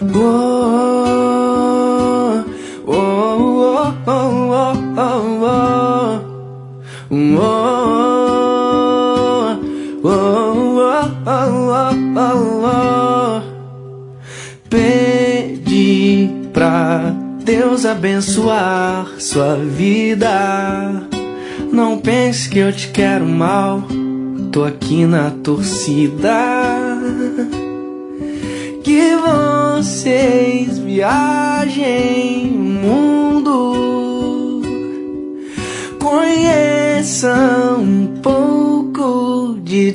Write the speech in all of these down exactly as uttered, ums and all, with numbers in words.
Oh, oh, oh, oh, oh, oh, oh, oh, oh, oh. Pedi pra Deus abençoar sua vida. Não pense que eu te quero mal, tô aqui na torcida. Que vocês viajem o mundo, conheçam um pouco de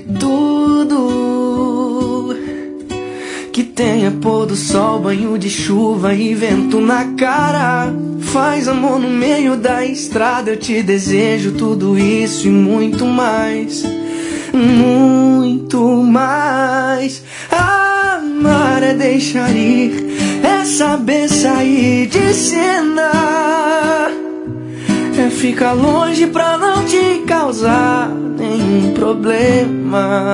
tudo. Que tenha pôr do sol, banho de chuva e vento na cara. Faz amor no meio da estrada, eu te desejo tudo isso e muito mais. Muito mais. Amar é deixar ir, é saber sair de cena, é ficar longe pra não te causar nenhum problema.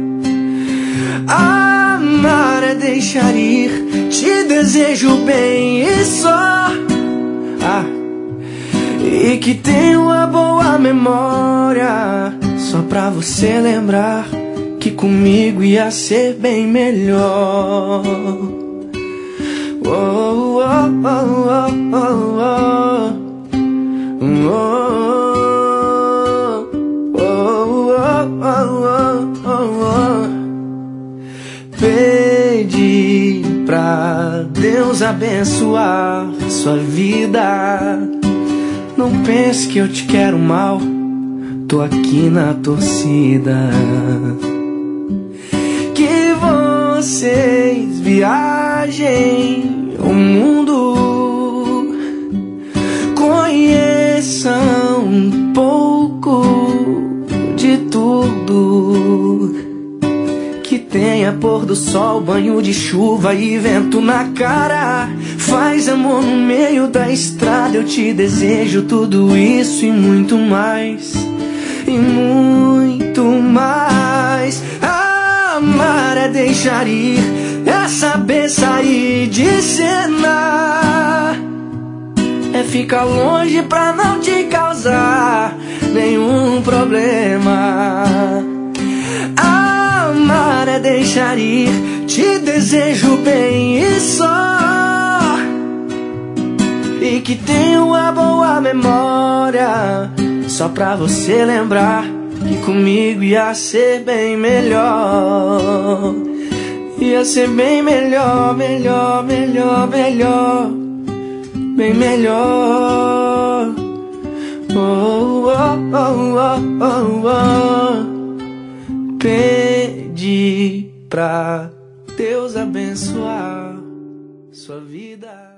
Amar é deixar ir, te desejo bem e só. Ah, e que tenha uma boa memória, só pra você lembrar que comigo ia ser bem melhor. Oh, oh, oh, oh, oh, oh, oh, oh, oh. Pedi pra Deus abençoar sua vida. Não pense que eu te quero mal, tô aqui na torcida. Que vocês viajem o mundo, conheçam um pouco de tudo. Que tenha pôr do sol, banho de chuva e vento na cara. Faz amor no meio da estrada, eu te desejo tudo isso e muito mais. E muito mais. Amar é deixar ir, é saber sair de cena, é ficar longe pra não te causar nenhum problema. Amar é deixar ir, te desejo bem e só. E que tenha uma boa memória, só pra você lembrar que comigo ia ser bem melhor. Ia ser bem melhor, melhor, melhor, melhor. Bem melhor. Oh, oh, oh, oh, oh, oh. Pedi pra Deus abençoar sua vida.